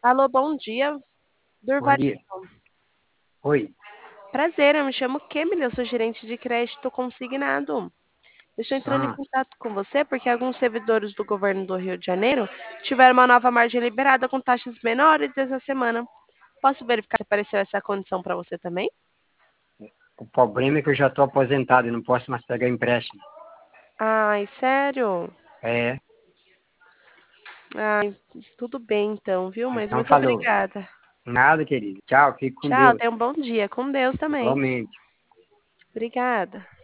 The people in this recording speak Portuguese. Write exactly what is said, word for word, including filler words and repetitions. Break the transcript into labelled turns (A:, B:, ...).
A: Alô, bom dia,
B: Bom
A: Durval.
B: dia. Oi.
A: Prazer, eu me chamo Kemily, eu sou gerente de crédito consignado. Eu estou entrando em
B: Ah,
A: contato com você porque alguns servidores do governo do Rio de Janeiro tiveram uma nova margem liberada com taxas menores essa semana. Posso verificar se apareceu essa condição para você também?
B: o problema é que eu já estou aposentado e não posso mais pegar empréstimo.
A: Ai, sério?
B: É,
A: Ai, tudo bem então, viu? Mas
B: então
A: muito
B: falou.
A: obrigada.
B: Nada, querido. Tchau, fique com
A: Tchau,
B: Deus.
A: tenha um bom dia. Com Deus também.
B: Igualmente.
A: Obrigada.